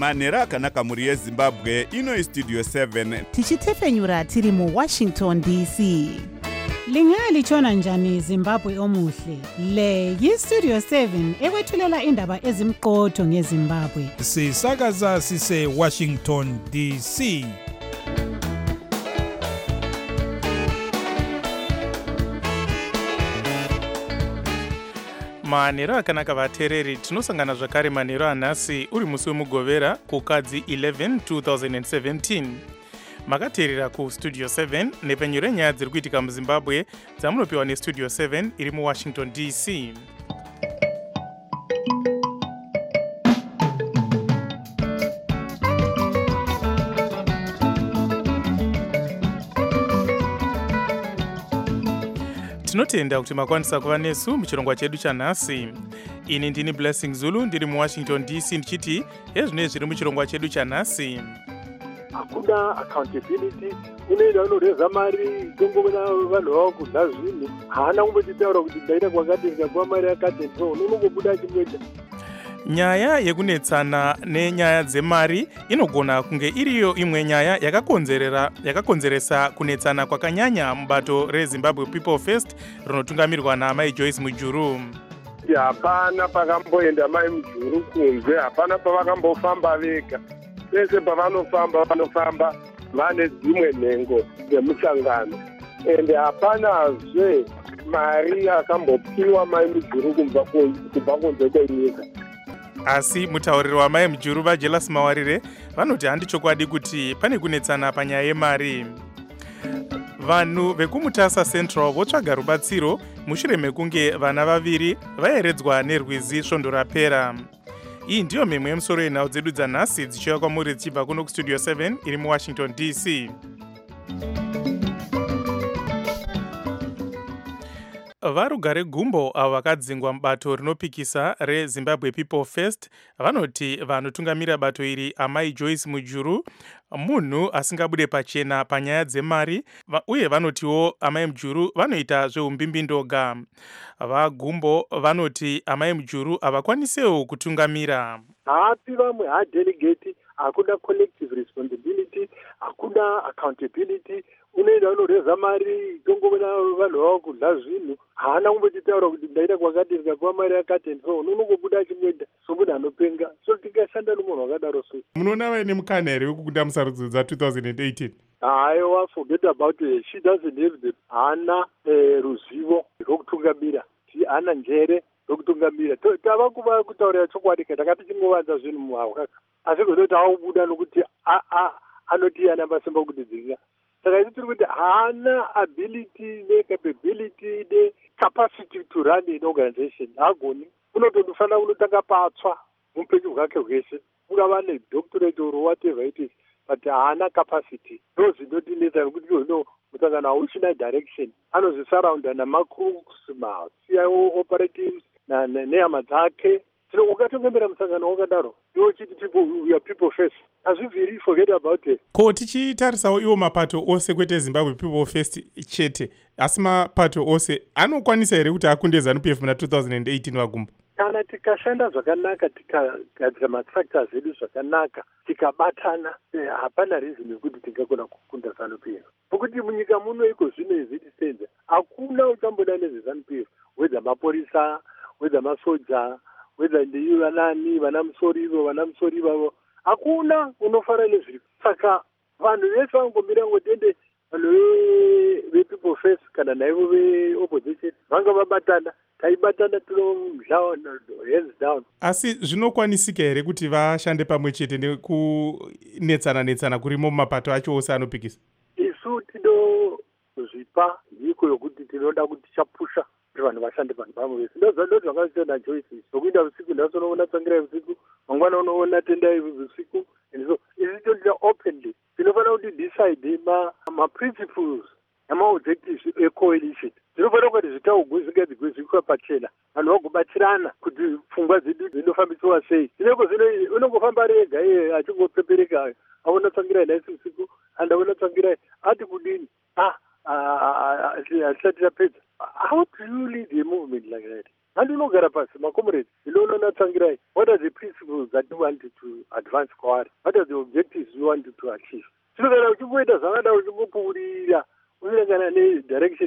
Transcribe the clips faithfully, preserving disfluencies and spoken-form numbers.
manhero akanaka muri yezimbabwe. Ino istudio seven tichitefenyura tiri muWashington D C. Lingalitshona njani Zimbabwe omuhle? Le yiStudio seven ekwethulela indaba ezimqotho ngeZimbabwe. Sisakaza sise Washington D C. Manhero akanaka vateereri, tinosangana zvakare manhero anhasi uri musi wemugovera kukadzi eleven two thousand seventeen. Makateerera kuStudio seven nepenyu renyaya dziri kuitika muZimbabwe dzamunopiwa neStudio seven iri muWashington D C. Tinotenda kuti makwanisa kuva nesu muchirongwa chedu chanhasi. Ini ndini Blessing Zulu ndiri muWashington D C ndichiti hezvinezvi zviri muchirongwa chedu chanhasi. Hakuna accountability, unoenda unoreza mari tongona vanhu vavo kudla zvinhu, haana kumbotitaura kuti ndaita kwakati ndikapuwa mari yakati ndo unongobuda achimweta. Nyaya yekunetsana nenyaya dzemari inogona kunge iriyo imwe nyaya yakakonzerera yakakonzeresa kunetsana kwakanyanya mubato reZimbabwe People First rinotungamirwa naMai Joyce Mujuru. Hapana pakamboenda Mai Mujuru kunze, hapana pavakambofamba vega. Pese pavanofamba vanofamba vane dzimwe nhengo dzemusangano, ende hapanazve mari yakambopiwa Mai Mujuru kubva kunze kwenyika. Asi mutauriri waMai Mujuru vaJelas Mawarire vanoti handi chokwadi kuti pane kunetsana panyaya yemari. Vanhu vekumutasa Central votsvaga rubatsiro mushure mekunge vana vaviri vaeredzwa nerwizi svondo rapera. Iyi ndiyo mimwe yemusoro yenhau dzedu dzanhasi dzichiuya kwamuri dzichibva kuno kuStudio seven iri muWashington D C. Varugare gumbo avo vakadzingwa mubato rinopikisa reZimbabwe People First vanoti vanotungamira bato iri aMai Joyce Mujuru munhu asingabude pachena panyaya dzemari, uye vanotiwo aMai Mujuru vanoita zveumbimbi-ndoga. Vagumbo vanoti aMai Mujuru havakwanisewo kutungamira. Haapi vamwe hadelegate, hakuda collective responsibility, hakuda accountability, unoenda unoreza mari tongona vanhu vavo kudla zvinhu, haana kumbotitaura kuti ndaita kwakati ndikapuwa mari yakati ndo unongobuda achimweta somunhu anopenga. So tikashanda nomunhu wakadaro sei? Munoona vaine mukana here wekukunda musarudzo dza two thousand eighteen? Aiwa, forget about it. She doesn't have the hana ruzivo rwokutungamira, hana njere rwokutungamira. Tava kuva kutaurira chokwadi katakati chingovanza zvinhu muhawaka, asi kuzoti aubuda nokuti anoti yana masimba kutidzinga. Saka isi tiri kuti haana ability necapability necapacity to run an organization. Hagoni, unotofanira kunotanga patsva muupenyu hwake hwese, ungava nedoctorate or whatever it is, but haana capacity. Ndozindotinetsa nokuti no musangano hauchina direction, anozvisaraunda namacrooks, ma-C I O operatives nehama dzake. Sino ukatongemera musangano wakadaro, iwo chiti people, we are people first. Azviviri, forget about it. Ko tichitarisawo iwo mapato ose kwete Zimbabwe People First chete, asi mapato ose anokwanisa here kuti akunde ZANU-P F muna two thousand eighteen vagumbo? Kana tikashanda zvakanaka, tikagadzira mastructures edu zvakanaka, tikabatana, hapana reason yekuti tingagona kukunda ZANU-P F. Nokuti munyika muno iko zvino izviti senza, hakuna uchamboda nezveZANU-P F, wedza maporisa, wedza masoja, wedza ndiyo vanani, vana musorivo, vana musori vavo, hakuna unofara nezviri. Saka vanhu vese vangomira ngotende vanhu vePeople First kana naivo veopposition vanga vabatana, taibatana tinomdla hands down. Asi zvinokwanisika here kuti vashande pamwe chete nekunetsana netsana kurimo mumapato acho ose anopikisa? Isu tinozvipa nyiko yokuti tinoda kuti tichapusha kuti vanhu vashande vanhu pamwe vese. Ndo zvakaita naJoyce, zokuinda usiku nhasi unoona tsangira usiku, mangwana unoona tenda usiku, and so isi tinoita openly. Tinofanira kuti decide ma ma-principles nama-objectives e-coalition. Tinofanira kuti zvitaugwe zvingadzigwe zvikwa pachena, vanhu vagobatsirana kuti pfungwa dzedu dzinofambiswa sei. Zvineko zvino unongofamba ari ega iye achingopepereka, aona tsangirai nhasi usiku, andaona tsangirai ati kudini, ah, hatisati tapedza. how do you lead a movement like that? And you know, Garapasi, my comrades, you don't know Tsangirai. What are the principles that you wanted to advance forward? What are the objectives you wanted to achieve? So that you wait as another direction.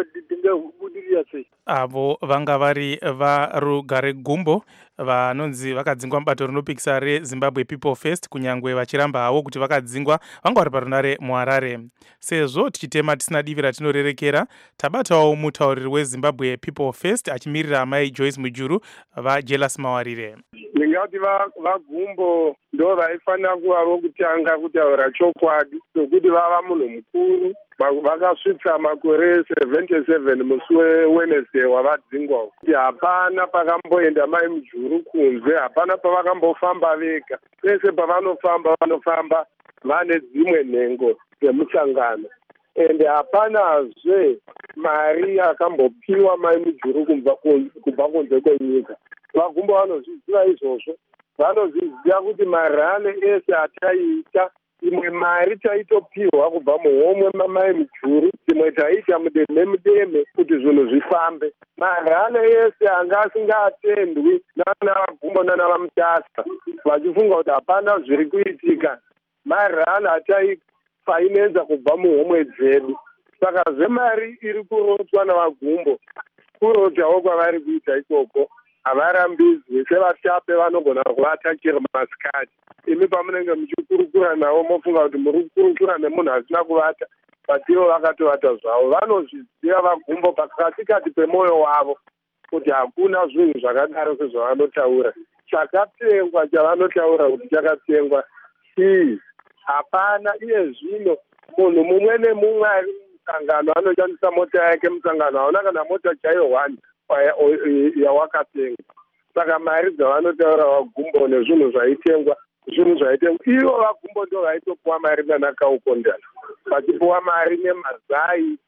Avo vanga vari varugare gumbo vanonzi vakadzingwa mubato rinopikisa reZimbabwe People First, kunyangwe vachiramba havo kuti vakadzingwa vanga vari parunare muHarare. Sezvo tichitema tisina divi ratinorerekera, tabatawo mutauriri weZimbabwe People First achimirira amai Joyce Mujuru vaJelas Mawarire. Ndingati vagumbo ndo vaifanira kuva vokutanga kutaura chokwadi nokuti vava munhu mukuru vakasvitsa makore seventy-seven musi weWednesday wavadzingwa kuti hapana pakamboenda mai Mujuru kunze, hapana pavakambofamba vega. Pese pavanofamba vanofamba vane dzimwe nhengo dzemusangano, ende hapanazve mari yakambopiwa mai Mujuru kubva kunze kwenyika. Vagumbo vanozviziva izvozvo, vanozviziva kuti marane ese ataiita, imwe mari taitopiwa kubva muhomwe mamai Mujuru, imwe taiita mudeme mudeme kuti zvinhu zvifambe. Marane ese anga asingatendwi nana Vagumbo nana Vamutasa, vachifunga kuti hapana zviri kuitika, marane ataifinanza kubva muhomwe dzedu. Saka zvemari iri kurotwa naVagumbo kurotawo kwavari kuita ikoko. Havarambidzwi, sevatape vanogona kuvatakira masikati. Imi pamunenge muchikurukura navo mofunga kuti muri kukurukura nemunhu asina kuvata, pativo vakatovata zvavo. Vanozviziva Vagumbo pakatikati pemwoyo wavo kuti hakuna zvinhu zvakadaro sezvavanotaura. Chakatengwa chavanotaura kuti chakatengwa chii? Hapana. Iye zvino munhu mumwe nemumwe ari musangano anoshandisa mota yake musangano, hauna kana mota chaiyo one yawakatenga. Saka mari dzavanotaura Vagumbo nezvinhu zvaitengwa, zvinhu zvaitengwa ivo Vagumbo ndo vaitopuwa mari nanakaukondana, vachipuwa mari nemazai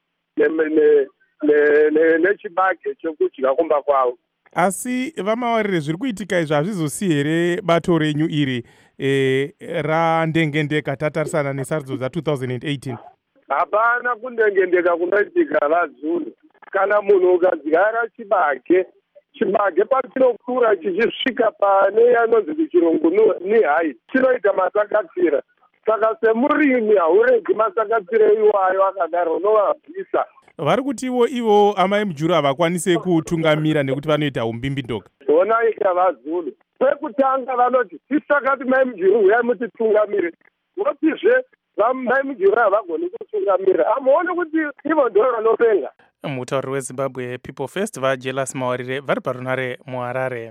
nechibage chekudya kumba kwavo. Asi vaMawarire, zviri kuitika izvi hazvizosi here bato renyu iri e, randengendeka tatarisana nesarudzo dza twenty eighteen? Hapana kundengendeka kunoitika vaZulu. Kana munhu ukadyara chibage, chibage pachinokura chichisvika pane yanonzi kuchirungu nihai, chinoita masakatira. Saka semurimi hauregi masakatira iwayo akadaro, unovabvisa. Vari kutiwo ivo amai Mujuru havakwanise kutungamira nekuti vanoita umbimbidoka. Ona ika vaZulu. Pekutanga vanoti tisakati mai Mujuru uyai mutitungamire. Votizve mai Mujuru havagoni kutungamira. Amuone kuti ivo ndo vanopenga. Mutauriri weZimbabwe People First vaJelas Mawarire vari parunare muHarare.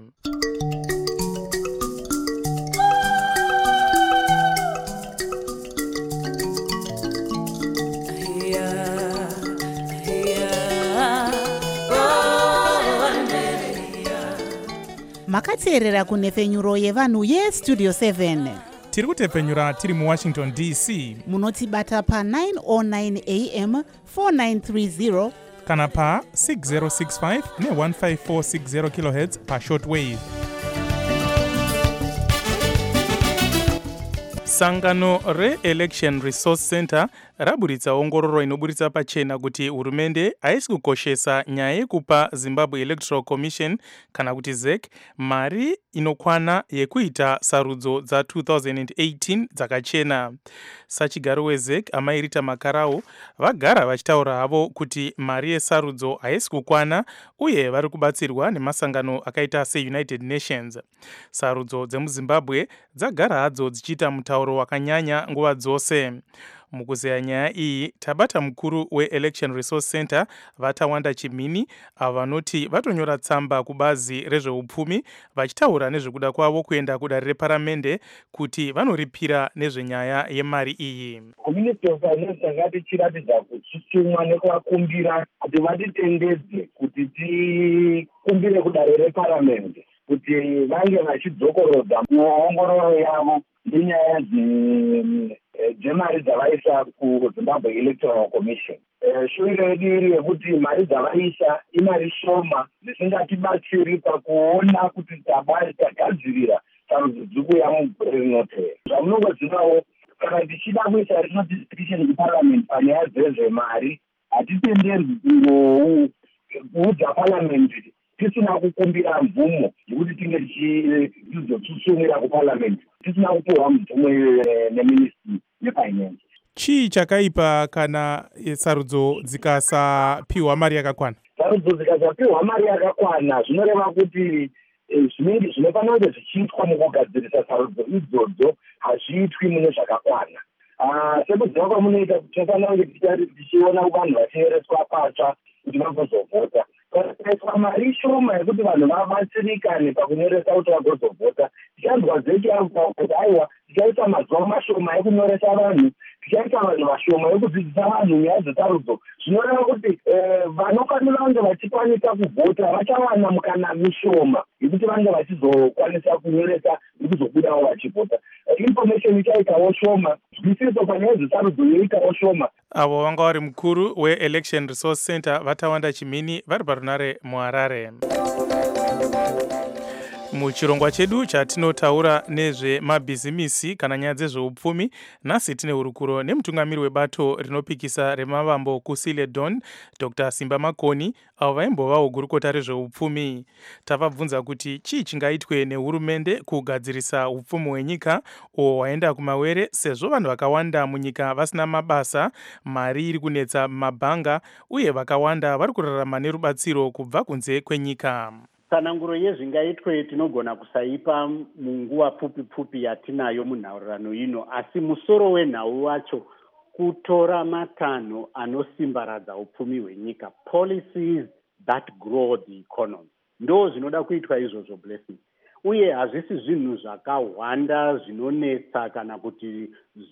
Makateerera kunhefenyuro yevanhu yestudio seven. Tiri kutepfenyura tiri muWashington D C. Munotibata pa nine oh nine a m four nine three zero kana pa six zero six five ne one five four six zero kilohertz pa shortwave. Sangano re-Election Resource Center raburitsa ongororo inoburitsa pachena kuti hurumende haisi kukoshesa nyaya yekupa Zimbabwe Electoral Commission kana kuti Z E C mari inokwana yekuita sarudzo dza twenty eighteen dzakachena. Sachigaro weZ E C amai Rita Makarau vagara vachitaura havo kuti mari yesarudzo haisi kukwana uye vari kubatsirwa nemasangano akaita seUnited Nations. Sarudzo dzemuZimbabwe dzagara hadzo dzichiita mutauro wakanyanya nguva dzose. Mukuzeya nyaya iyi tabata mukuru weElection Resource Center Vatawanda Chimini avo vanoti vatonyora tsamba kubazi rezveupfumi vachitaura nezvekuda kwavo kuenda kudare reparamende kuti vanoripira nezvenyaya yemari iyi. Community of Finance ngati chiratidza kutsisimwa nekuvakumbira kuti vatitendedze kuti tikumbire kudare reparamende kuti vange vachidzokorodza muongororo yavo nenyaya dzemari dzavaisa kuZimbabwe Electoral Commission. Shuviro yedu iri yekuti mari dzavaisa imari shoma dzisingatibatsiri pakuona kuti tagadzirira sarudzo dziri kuuya mugore rinotevera. Zvamunongozivawo kana tichida kuisa rino discussion kuparliament panyaya dzezvemari hatitenderwi kuudza palamende tisina kukumbira mvumo yekuti tinge tichizotsutsumira kupalamende tisina kupiwa mvumo neministry yefinance. Chii chakaipa kana sarudzo dzikasapiwa mari yakakwana? Sarudzo dzikasapiwa mari yakakwana zvinoreva kuti zvinenge zvinofanira kuti zvichiitwa mukugadzirisa sarudzo idzodzo hazviitwi mune zvakakwana. Sekuziva kwamunoita tinofanira kunge tichiona vanhu vachinyereswa patsva kuti vagozovhota. Pakaiswa mari shoma yekuti vanhu vabatsirikane pakunyoresa kuti vagozovhota, tichanzwa zeki kuti aiwa tichaita mazuva mashoma ekunyoresa vanhu, tichaita vanhu vashoma ekudzidzisa vanhu nyaya dzesarudzo. Zvinoreva kuti vanofanira kunge vachikwanisa kuvhota vachawana mukana mishoma yekuti vange vachizokwanisa kunyoresa nekuzobudawo vachivhota. Information ichaitawo shoma, zwisisa panyaya dzesarudzo yoitawo shoma. Avo vanga vari mukuru we-Election Resource Center Vatawanda Chimini vari parunare muHarare. Muchirongwa chedu chatinotaura nezvemabhizimisi kana nyaya dzezveupfumi, nhasi tine hurukuro nemutungamiri webato rinopikisa remavambo kuSiledon, Doctor Simba Makoni, avo vaimbovawo gurukota rezveupfumi. Tavabvunza kuti chii chingaitwe nehurumende kugadzirisa upfumi hwenyika uwo hwaenda kumawere, sezvo vanhu vakawanda munyika vasina mabasa, mari iri kunetsa mumabhanga, uye vakawanda vari kurarama nerubatsiro kubva kunze kwenyika. Tsananguro yezvingaitwe tinogona kusaipa munguva pfupi pfupi yatinayo munhaurirano ino, asi musoro wenhau wacho kutora matanho anosimbaradza upfumi hwenyika, policies that grow the economy. Ndo zvinoda kuitwa izvozvo Blessing. Uye hazvisi zvinhu zvakahwanda zvinonetsa kana kuti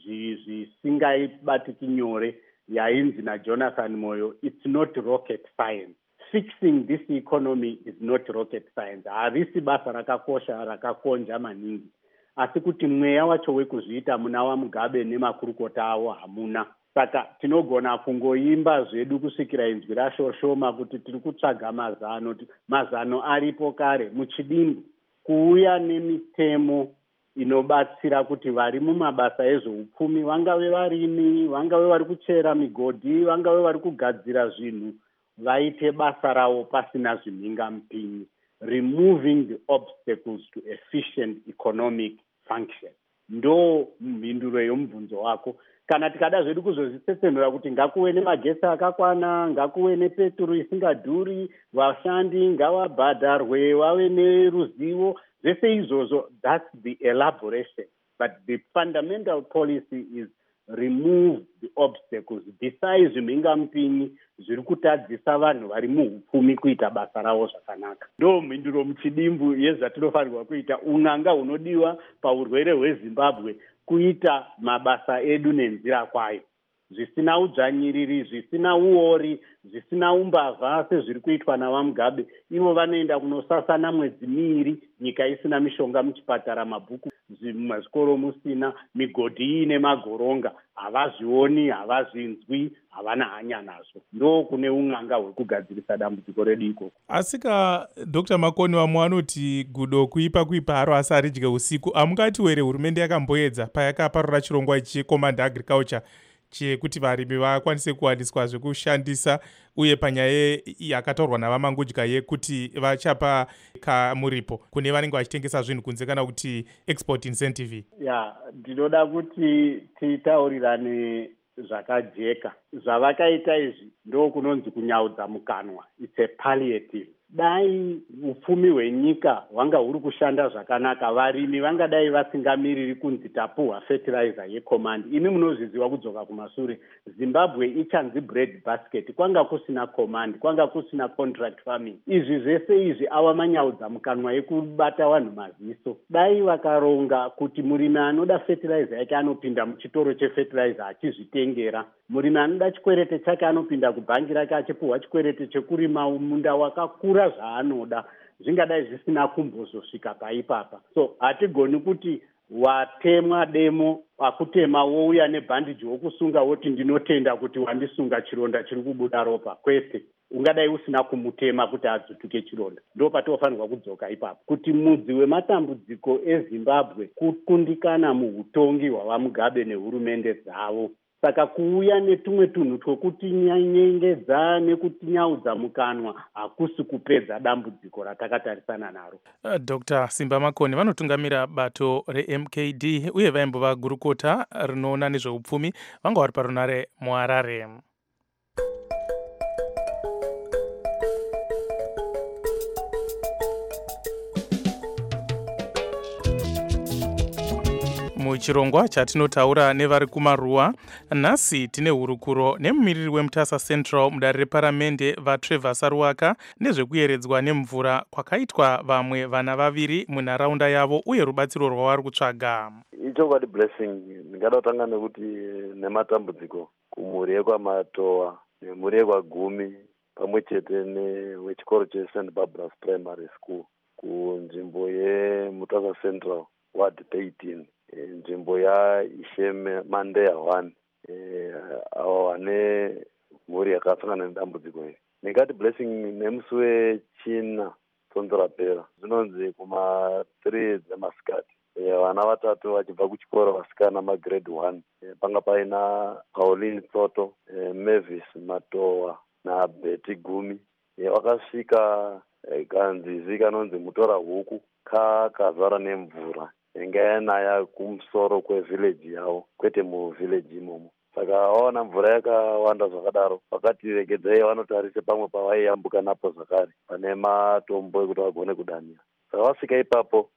zvisingabatiki nyore yainzi naJonathan Moyo, it's not rocket science. Fixing this economy is not rocket science. Harisi basa rakakosha rakakonja maningi. Asi kuti mweya wacho wekuzviita muna waMugabe nemakurukota awo hamuna. Saka tinogona kungoimba zvedu kusvikira inzwi rashoshoma kuti tiri kutsvaga mazano. Mazano aripo kare muchidimbu. Kuuya nemitemo inobatsira kuti vari mumabasa ezveupfumi, vangave varimi, vangave vari kuchera migodhi, vangave vari kugadzira zvinhu, vaite basa ravo pasina zvimhingamupinyi, removing the obstacles to efficient economic function. Ndo mhinduro yomubvunzo wako. Kana tikada zvedu kuzozvitsetsenura kuti ngakuve nemagesi akakwana, ngakuve nepetro isingadhuri, vashandi ngavabhadharwe, vave neruzivo, zvese izvozvo, that's the elaboration. But the fundamental policy is remove the obstacles, besides zvimhingamupinyi zviri kutadzisa vanhu vari muupfumi kuita basa ravo zvakanaka. Ndo mhinduro muchidimbu yezvatinofanirwa kuita, un'anga hunodiwa paurwere hweZimbabwe kuita mabasa edu nenzira kwayo, zvisina udzvanyiriri, zvisina uori, zvisina umbavha sezviri kuitwa navaMugabe. Ivo vanoenda kunosasana mwedzi miiri, nyika isina mishonga muchipatara, mabhuku muzvikoro musina, migodhi ine magoronga, havazvioni, havazvinzwi, havana hanya nazvo. Ndo kune un'anga hwekugadzirisa dambudziko redu ikoko. Asika Doctor Makoni vamwe vanoti gudo kuipa kuipa haro asi haridye usiku. Hamungati were hurumende yakamboedza payakaparura chirongwa checommand agriculture chekuti varimi vakwanise kuwaniswa zvekushandisa, uye panyaya yakatorwa navamangudya yekuti vachapa kamuripo kune vanenge vachitengesa zvinhu kunze kana kuti export incentive. Ya, ndinoda kuti titaurirane zvakajeka. Zvavakaita izvi ndo kunonzi kunyaudza mukanwa. It's a palliative. Dai upfumi hwenyika hwanga huri kushanda zvakanaka, varimi vangadai vasingamiriri kunzi tapuhwa fertilizer yecommand. Imi munozviziva kudzoka kumashure, Zimbabwe ichanzi bread basket, kwanga kusina command, kwanga kusina contract farming. Izvi zvese izvi ava manyaudza mukanwa ekubata vanhu maziso. Dai vakaronga kuti murimi anoda fertilizer yake anopinda muchitoro chefertilizer achizvitengera, murimi anoda chikwerete chake anopinda kubhangi rake achipuhwa chikwerete chekurima munda wakakura zvaanoda, zvingadai zvisina kumbozosvika paipapa. So hatigoni kuti watemwa demo akutema wouya nebhandiji wokusunga woti ndinotenda kuti wandisunga chironda chiri kubuda ropa, kwete. Ungadai usina kumutema kuti adzutuke chironda. Ndo patinofanirwa kudzoka ipapo kuti mudzi wematambudziko eZimbabwe kukundikana muhutongi hwavaMugabe nehurumende dzavo. saka kuuya netumwe tunhu twokuti nyengedza nekutinyaudza mukanwa hakusi kupedza dambudziko ratakatarisana naro. uh, dr Simba Makoni vanotungamira bato re-M K D uye vaimbova gurukota rinoona nezveupfumi, vanga vari parunare muHarare. Muchirongwa chatinotaura nevari kumaruwa, nhasi tine hurukuro nemumiriri weMutasa Central mudare reparamende vaTrevor Saruwaka nezvekuyeredzwa nemvura kwakaitwa vamwe vana vaviri munharaunda yavo uye rubatsiro rwavari kutsvaga. Ichokwadi blessing, ndingada kutanga nekuti nematambudziko kumhuri yekwamatowa nemhuri yekwagumi pamwe chete newechikoro cheSaint Barbara's Primary School kunzvimbo yeMutasa Central Ward thirteen, nzvimbo yaIsheme Mandeya one, avo vane mhuri yakasangana nedambudziko iri. Ndingati blessing nemusi wechina sonzo rapera zvinonzi kuma three dzemasikati vana vatatu vachibva kuchikoro vasikana magrade one, panga paina Pauline Tsoto, Mavis Matowa naBetty Gumi. Vakasvika kanzizi kanonzi Mutora Huku kakazara nemvura inga yanaya kumusoro kwevhileji yavo kwete muvhileji imomo. Saka vaona mvura yakawanda zvakadaro vakati regedzei vanotarise pamwe pavaiyambuka napo zvakare pane matombo ekuti vagone kudanira. Saka vasvika ipapo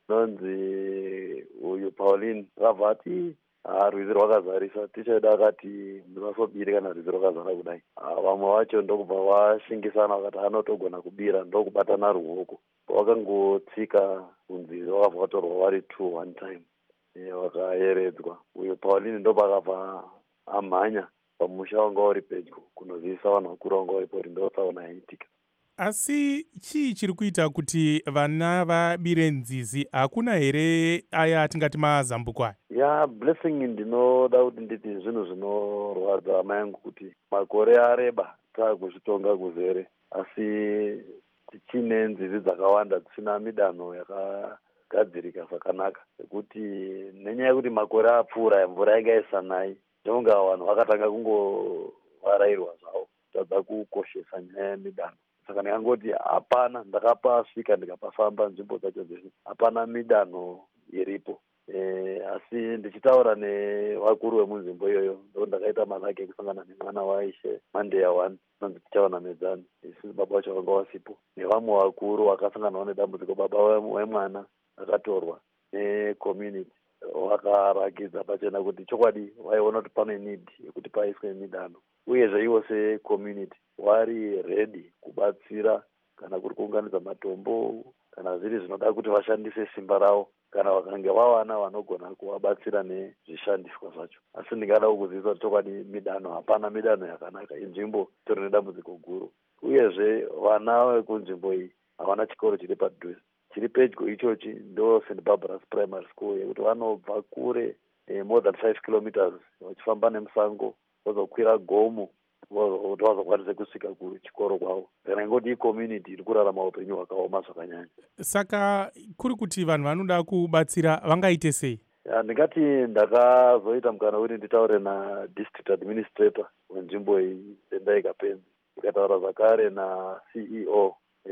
nonzi uyu Pauline akabva ati ah, rwizi rwakazarisa, tichaida akati musasobiri kana rwizi rwakazara kudai. Vamwe vacho ndokubva vashingisana vakati anotogona kubira ndokubatana ruoko. Vakangotsika kunzizi vakabva vatorwa vari two one time, vakayeredzwa. Uyu Pauline ndopakabva amhanya pamusha wanga uri pedyo kunozivisa vanhu vakuru vanga varipo kuti ndotsaona yaitika. Asi chii chiri kuita kuti vana vabire nzizi? Hakuna here aya atingati mazambuko aya? Ya blessing, ndinoda kuti nditi zvinhu zvinorwadza amai angu kuti makore areba taakuzvitonga kuzere, asi tichine nzizi dzakawanda dzisina midanho yakagadzirika zvakanaka, nekuti nenyaya yekuti makore apfuura mvura yanga isanai ndonga vanhu vakatanga kungovarairwa zvavo tadza kukoshesa nyaya yemidanho. Saka ndikangoti hapana, ndakapasvika ndikapafamba nzvimbo dzacho dzese, hapana midanho iripo. E, asi ndichitaura nevakuru vemunzvimbo iyoyo ndo ndakaita manhaka ekusangana nemwana waIshe Mandeya one nonzi tichaona medzani, isusu baba vacho vanga vasipo, nevamwe vakuru vakasanganawo nedambudziko. Baba wemwana akatorwa necommunity vakarakidza pachena kuti chokwadi vaiona kuti pane need yekuti paiswe midanho, uyezve ivo secommunity vari ready kubatsira kana kuri kuunganidza matombo kana zviri zvinoda kuti vashandise simba ravo kana vakange vawana vanogona kuvabatsira nezvishandiswa zvacho. Asi ndingada kukuzivisa kuti chokwadi midanho hapana, midanho yakanaka. Inzvimbo tori nedambudziko guru, uyezve vana vekunzvimbo iyi havana chikoro chiri padhuze. Chiri pedyo ichochi ndo Saint Barbara's Primary School yekuti vanobva kure eh, more than five kilometers vachifamba nemusango vozokwira gomo kuti vazokwanise kusvika kuchikoro kwavo. Kana ingoti icommunity iri kurarama upenyu hwakaoma zvakanyanya. Saka kuri kuti vanhu vanoda kubatsira vangaite sei? Ndingati ndakazoita mukana kuti nditaure nadistrict administrator wenzvimbo iyi Tendai Kapenzi, ndikataura zvakare naC E O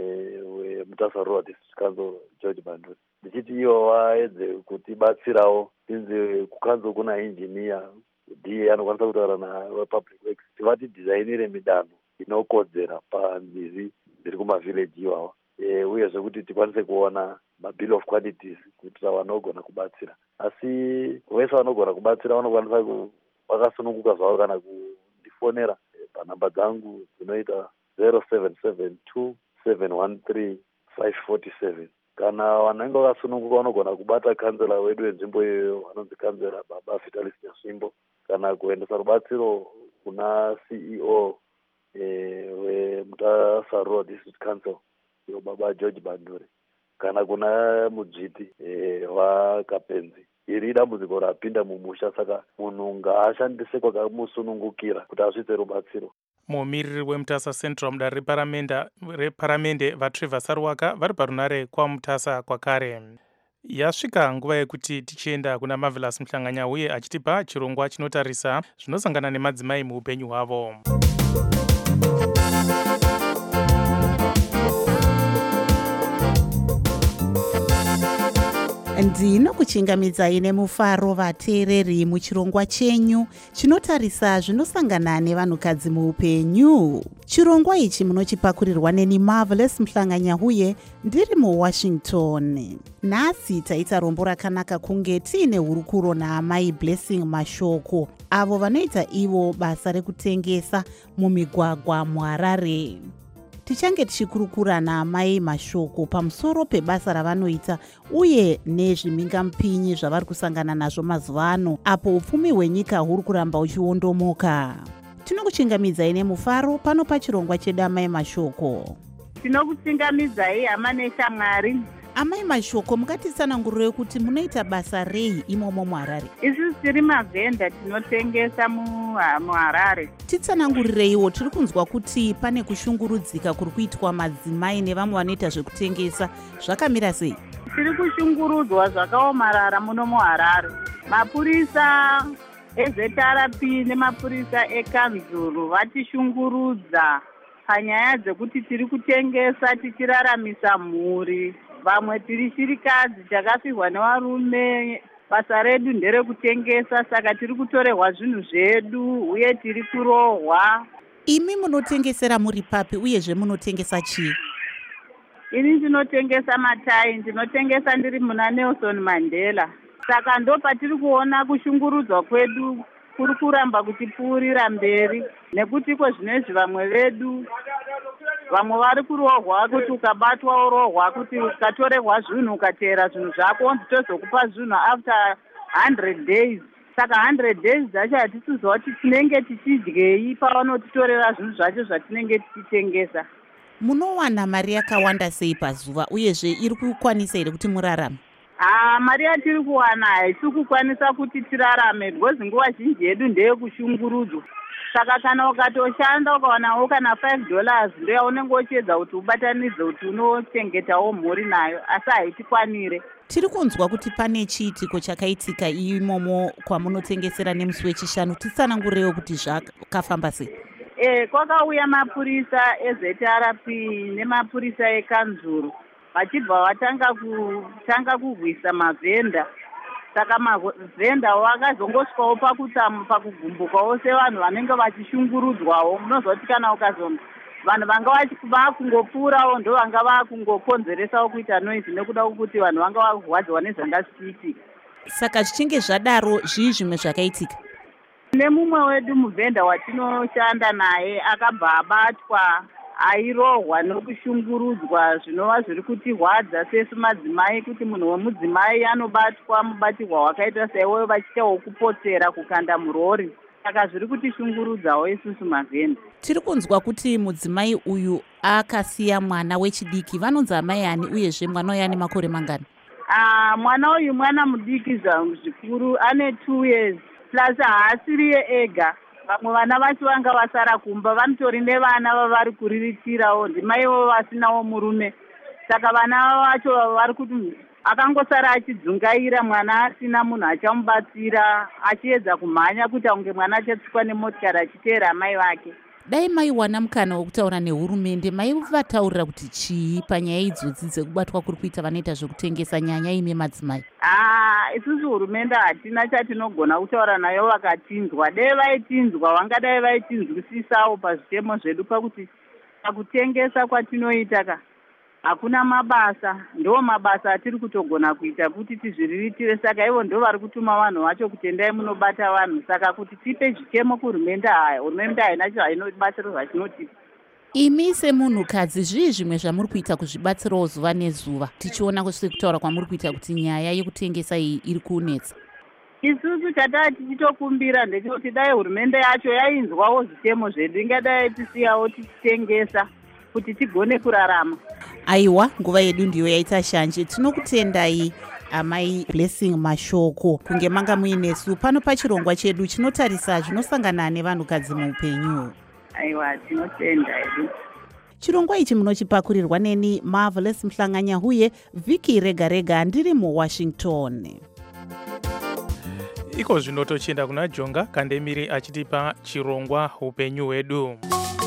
weMutasa Rural District Council George Banduri, ndichiti ivo vaedze kutibatsirawo sinzi kukanzo kuna engineer ndiye anokwanisa kutaura nawepublic works kuti vatidhizainire midanho inokodzera panzizi dziri kumavhileji iwawa, e, uyezve kuti tikwanise kuona mabill of quantities kuitira vanogona kubatsira. Asi vese vanogona kubatsira vanokwanisa vakasununguka zvavo kana kundifonera panhamba dzangu dzinoita zero seven seven two seven one three five four seven. Kana vanenge vakasununguka vanogona kubata kansela wedu wenzvimbo iyoyo vanonzi kansela Baba Vitalis Nyasvimbo, kana kuendesa rubatsiro kuna C E O eh, weMutasa Rural District Council iyo Baba George Banduri, kana kuna mudzviti eh, waKapenzi. Iri dambudziko rapinda mumusha, saka munhu ngaashandise kwakamusunungukira kuti asvitse rubatsiro. Mumiriri weMutasa Central mudare reparamende reparamende vaTrevor Saruwaka vari parunare kwaMutasa kwakare. Yasvika nguva yekuti tichienda kuna Marvelous Mhlanganya uye achitipa chirongwa chinotarisa zvinosangana nemadzimai muupenyu hwavo. ndinokuchingamidzai nemufaro vateereri muchirongwa chenyu chinotarisa zvinosangana nevanhukadzi muupenyu. Chirongwa ichi munochipakurirwa neni Marvelous Mhlanganya uye ndiri muWashington. Nhasi taita rombo rakanaka kunge tiine hurukuro naamai Blessing Mashoko, avo vanoita ivo basa rekutengesa mumigwagwa muHarare. Tichange tichikurukura naamai Mashoko pamusoro pebasa ravanoita uye nezvimingamupinyi zvavari kusangana nazvo mazuva ano apo upfumi hwenyika huri kuramba uchiondomoka. Tinokuchingamidzai nemufaro pano pachirongwa chedu amai Mashoko. Tinokuchingamidzai hama neshamwari. Amai Mashoko, mukatitsanangurirei kuti munoita basa rei imomo muHarare? Isusu tiri mavhenda tinotengesa muHarare. Titsanangurirei, tiri kunzwa kuti pane kushungurudzika kuri kuitwa madzimai nevamwe vanoita zvekutengesa. Zvakamira sei? Tiri kushungurudzwa zvakaomarara muno muHarare. Mapurisa eZ R P nemapurisa ekanzuru vatishungurudza panyaya dzekuti tiri kutengesa tichiraramisa mhuri. Vamwe tiri shirikadzi takafirwa nevarume, basa redu nderekutengesa, saka tiri kutorerwa zvinhu zvedu uye tiri kurohwa. Imi munotengesera muri papi uyezve munotengesa chii? Ini ndinotengesa matai, ndinotengesa ndiri muna Nelson Mandela. Saka ndo patiri kuona kushungurudzwa kwedu kuri kuramba kuchipfuurira mberi, nekuti ko zvinezvi vamwe vedu vamwe vari kurohwa kuti ukabatwa urohwa, kuti ukatorerwa zvinhu ukateera zvinhu zvako nditozokupa zvinhu after one hundred days. Saka one hundred days dzacho hatisiziva kuti tinenge tichidyei pavanotitorera zvinhu zvacho zvatinenge tichitengesa. Munowana mari yakawanda sei pazuva uyezve iri kukwanisa here kuti murarame? Ah, mari yatiri kuwana haisi kukwanisa kuti tirarame because nguva zhinji yedu ndeyekushungurudzwa. Saka kana ukatoshanda ukawanawo kana five dollars ndoyaunenge uchiedza kuti ubatanidze kuti unochengetawo mhuri nayo, asi haitikwanire. Tiri kunzwa kuti pane chiitiko chakaitika imomo kwamunotengesera nemusi wechishanu. Titsanangureiwo kuti zvakafamba sei? Eh, kwakauya mapurisa eZ R P nemapurisa ekanzuru vachibva vatanga kutanga kurwisa mavhenda. Saka mavhenda vakazongosvikawo pakugumbukawo sevanhu vanenge vachishungurudzwawo. Munozwa kuti kana ukazoma vanhu vanga vakungopfuurawo ndo vanga vakungokonzeresawo kuita noise nekuda kuti vanhu vanga varwadzwa nezvanga zvichiitika. Saka zvichinge zvadaro zvii zvimwe zvakaitika? Nemumwe wedu muvhenda watinoshanda naye akabva abatwa airohwa nokushungurudzwa zvinova zviri kutirwadza sesu madzimai, kuti munhu wemudzimai anobatwa mubatirwa wakaita saiwoyo vachiitawo kupotsera kukanda murori. Saka zviri kutishungurudzawo isusu mavhenda. Tiri kunzwa kuti mudzimai uyu akasiya mwana wechidiki. Vanonzi amai ani uyezve mwana uyu ane makore mangani? Ah, mwana uyu mwana mudiki zvikuru, ane two years plus haasiriye ega. Vamwe vana vacho vanga vasara kumba, vanotori nevana vavari kuriritirawo, ndimaivo vasinawo murume. Saka vana vacho vari kuti akangosara achidzungaira mwana asina munhu achamubatsira, achiedza kumhanya kuti aunge mwana achatsikwa nemotikari achiteera amai vake. Dai maiwana mukana wekutaura nehurumende, maivataurira kuti chii panyaya idzodzi dzekubatwa kuri kuita vanoita zvekutengesa nyanya ime madzimai? Ah, isusu hurumende hatina chatinogona kutaura nayo vakatinzwa. Dai vaitinzwa vangadai vaitinzwisisawo pazvitemo zvedu pakuti pakutengesa kwatinoita ka hakuna mabasa, ndo mabasa atiri kutogona kuita kuti tizviriritire. Saka ivo ndo vari kutuma vanhu vacho kuti endai munobata vanhu. Saka kuti tipe zvitemo kuhurumende, haya hurumende haina chainobatsira zvachinotipa. Imi semunhukadzi zvii zvimwe zvamuri kuita kuzvibatsirawo zuva nezuva, tichiona sekutaura kwamuri kuita kuti nyaya yekutengesa iyi iri kunetsa? Isusu chataa tichitokumbira ndechekuti dai hurumende yacho yainzwawo zvitemo zvedu ingadai tisiyawo tichitengesa kuti tigone kurarama. Aiwa, nguva yedu ndiyo yaita shanje. Tinokutendai amai Blessing Mashoko kunge manga muinesu pano pachirongwa chedu chinotarisa zvinosangana nevanhukadzi muupenyu. Aiwa, tinotenda hedu. chirongwa ichi munochipakurirwa neni Marvelous Mhlanganyahuye, Viki Rega Rega ndiri muWashington. Iko zvino tochienda kuna Jonga Kandemiri achitipa chirongwa upenyu hwedu.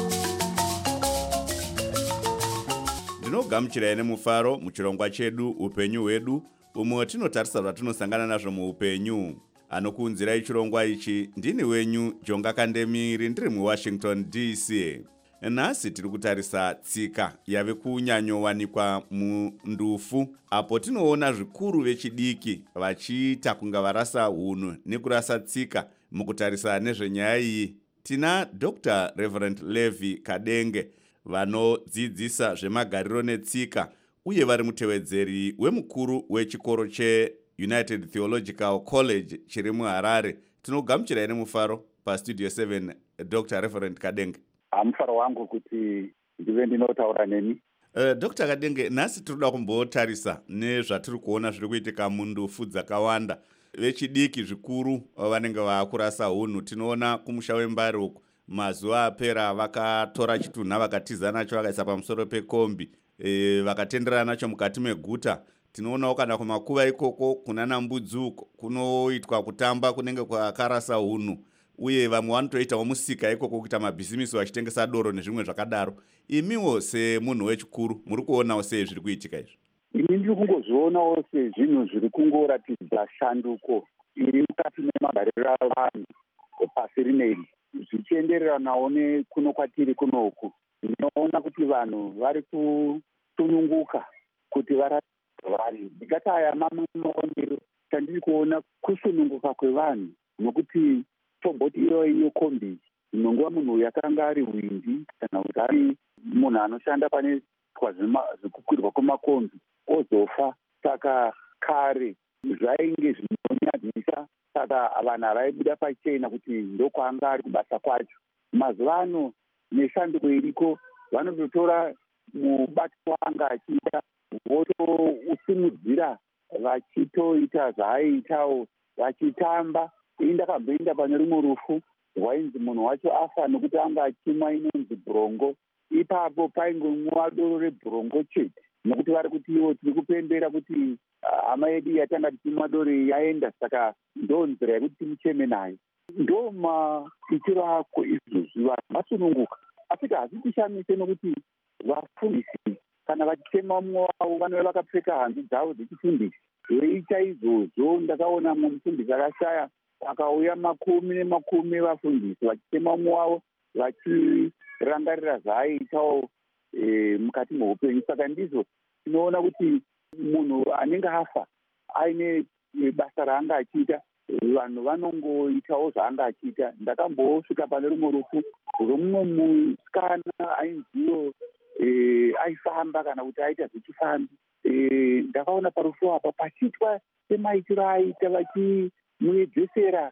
Ndinogamuchirai nemufaro muchirongwa chedu upenyu hwedu, umwe tinotarisa zvatinosangana nazvo muupenyu. Anokuunzirai chirongwa ichi ndini wenyu Jonga Kandemiri ndiri muWashington D C. Nhasi tiri kutarisa tsika yave kunyanyowanikwa mundufu, apo tinoona zvikuru vechidiki vachiita kunga varasa hunhu nekurasa tsika. Mukutarisa nezvenyaya iyi tina Doctor Reverend Levi Kadenge vanodzidzisa zvemagariro netsika uye vari mutevedzeri wemukuru wechikoro cheUnited Theological College chiri muHarare. Tinogamuchirai nemufaro pastudio seven Doctor Reverend Kadenge. Mufaro wangu kuti ndive ndinotaura nemi. Uh, Doctor Kadenge, nhasi tinoda kumbotarisa nezvatiri kuona zviri kuitika mundufu dzakawanda. Vechidiki zvikuru vanenge vakurasa hunhu. Tinoona kumusha wembari uku mazuva apera vakatora chitunha vakatiza nacho vakaisa pamusoro pekombi, e, vakatendera nacho mukati meguta. Tinoonawo kana kumakuva ikoko kuna nambudzi uko kunoitwa kutamba kunenge kwakarasa hunhu, uye vamwe vanotoitawo musika ikoko kuita mabhizimusi vachitengesa doro nezvimwe zvakadaro. Imiwo semunhu wechikuru muri kuonawo sei zviri kuitika izvi? Ini ndiri kungozvionawo sezvinhu zviri kungoratidza shanduko iri mukati memagariro avanhu pasi rineri, zvichiendereranawo nekuno kwatiri kunoku. Ndinoona kuti vanhu vari kusununguka kuti varati vari. Ndikati aya mamwe maonero chandiri kuona kusununguka kwevanhu, nokuti tomboti iyoyo iyo kombi inonguva munhu uyu akanga ari windi kana kuti ari munhu anoshanda pane zvekukwirwa kwemakombi ozofa. Saka kare zvainge zvinonyadzisa, saka vanhu havaibuda pachena kuti ndokwaanga ari kubasa kwacho. Mazuva ano neshanduko iriko, vanototora mubati waanga achiita votousimudzira vachitoita zvaaitawo vachitamba. Indakamboenda pane rumwe rufu rwainzi munhu wacho afa nokuti anga achimwa inonzi bhurongo. Ipapo paingomwiwa doro rebhurongo chete, nokuti vari kuti ivo tiri kupembera kuti hama yedu yatanga tichimwa doro yaenda, saka ndo nzira yekuti timucheme nayo. Ndo maiitiro ako izvozvi vanhu vasununguka. Asi hazvitishamise nokuti vafundisi kana vachichema mumwe wavo vanove vakapfeka hanzu dzavo dzechifundisi veiita izvozvo. Ndakaona mumwe mufundisi akashaya akauya makumi nemakumi vafundisi vachichema mumwe wavo vachirangarira zvaaitawo e, mukati meupenyu. Saka ndizvo tinoona kuti munhu anenge afa aine basa raanga achiita, vanhu vanongoitawo zvaanga achiita. Ndakambosvika pane rumwe rufu romumwe musikana ainziwo e, aifamba kana kuti aita zvechifambi. E, ndakaona parufu apa pachiitwa semaitiro aita vachimuedzesera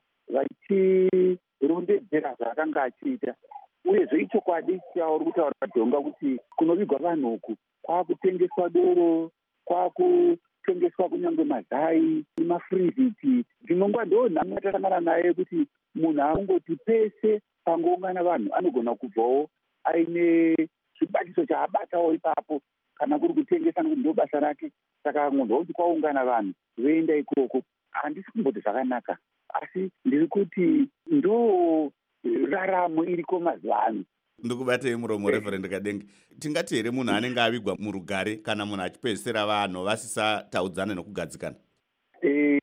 vachirondedzera zvaakanga achiita. Uyezve ichokwadi chauri kutaura Jonga kuti kunovigwa vanhu uku kwakutengeswa doro, kwakutengeswa kunyange mazai nemafriziti. Ndinongwa ndo nhamo yatasangana naye kuti munhu angoti pese pangoungana vanhu anogona kubvawo aine chibatiso chaabatawo ipapo, kana kuri kutengesa nokuti ndo basa rake. Saka munhu wauti kwaungana vanhu voenda ikoko, handisi kumboti zvakanaka, asi ndiri kuti ndo raramo iriko mazuva ano. Ndikubatei muromo Reverend Kadenge. Tingati here munhu anenge avigwa murugare kana munhu achipedzisira vanhu vasisataudzana nekugadzikana? E,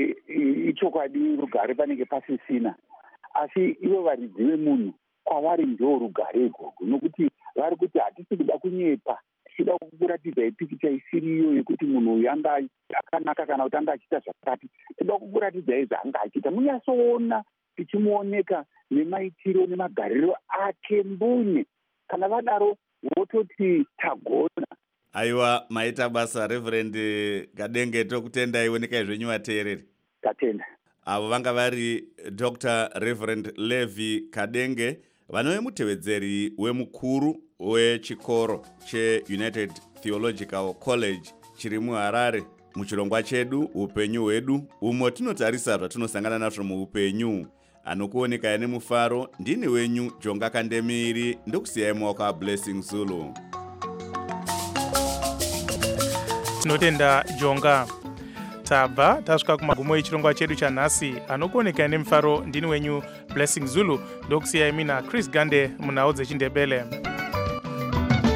ichokwadi rugare panenge pasisina, asi ivo varidzi vemunhu kwavari ndo rugare irworwo, nokuti vari kuti hatisi kuda kunyepa, tichida kukuratidza ipikicha isiriyo yekuti munhu uyu anga akanaka kana kuti anga achiita zvakati. Tinoda kukuratidzai zvaanga achiita, munyasoona tichimuoneka nemaitiro nemagariro ake mbune. Kana vadaro vototi tagona. Aiwa, maita basa Reverend Kadenge, tokutendai wonekai zvenyu vateereri. Tatenda. Avo vanga vari Doctor Reverend Levi Kadenge, vanove mutevedzeri wemukuru wechikoro cheUnited Theological College chiri muHarare. Muchirongwa chedu upenyu hwedu, umwe tinotarisa zvatinosangana nazvo muupenyu. anokuonekai nemufaro ndini wenyu Jonga Kandemiri, ndokusiyai mumaoko aBlessing Zulu. Tinotenda Jonga. Tabva tasvika kumagumo echirongwa chedu chanhasi. Anokuonekai nemufaro ndini wenyu Blessing Zulu, ndokusiyai mina Chris Gande munhau dzechindebele.